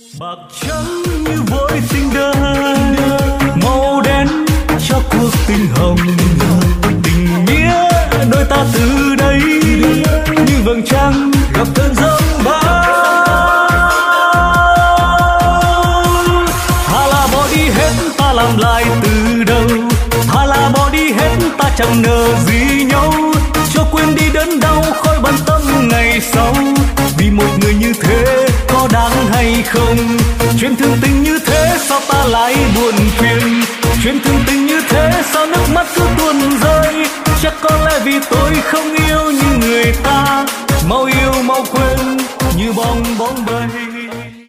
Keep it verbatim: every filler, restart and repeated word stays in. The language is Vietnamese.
Bạc trắng như vội tình đời, màu đen cho cuộc tình hồng. Tình nghĩa đôi ta từ đây như vầng trăng gặp cơn giông bão. Thà là bỏ đi hết ta làm lại từ đầu, thà là bỏ đi hết ta chẳng nợ gì nhau. Cho quên đi đớn đau khỏi bận tâm ngày sau, vì một người như thế có đáng hay không? Chuyện thương tình như thế sao ta lại buồn phiền? Chuyện thương tình như thế sao nước mắt cứ tuôn rơi? Chắc có lẽ vì tôi không